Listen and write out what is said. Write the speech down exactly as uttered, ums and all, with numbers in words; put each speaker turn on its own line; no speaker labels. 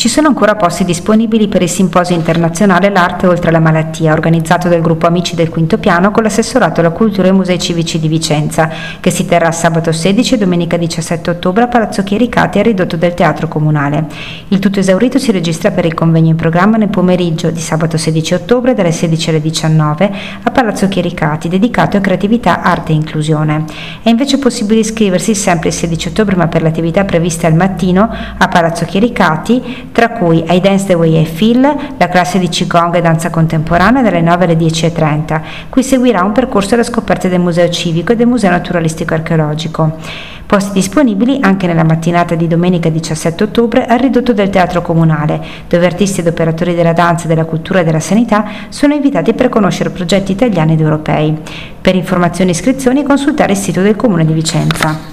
Ci sono ancora posti disponibili per il simposio internazionale L'arte oltre la malattia, organizzato dal gruppo Amici del Quinto Piano con l'assessorato alla cultura e musei civici di Vicenza, che si terrà sabato sedici e domenica diciassette ottobre a Palazzo Chiericati al ridotto del Teatro Comunale. Il tutto esaurito si registra per il convegno in programma nel pomeriggio di sabato sedici ottobre dalle sedici alle diciannove a Palazzo Chiericati, dedicato a creatività, arte e inclusione. È invece possibile iscriversi sempre il sedici ottobre, ma per le attività previste al mattino a Palazzo Chiericati, tra cui I Dance the Way I Feel, la classe di Qigong e danza contemporanea dalle nove alle dieci e trenta. Qui seguirà un percorso alla scoperta del Museo Civico e del Museo Naturalistico Archeologico. Posti disponibili anche nella mattinata di domenica diciassette ottobre al ridotto del Teatro Comunale, dove artisti ed operatori della danza, della cultura e della sanità sono invitati per conoscere progetti italiani ed europei. Per informazioni e iscrizioni consultare il sito del Comune di Vicenza.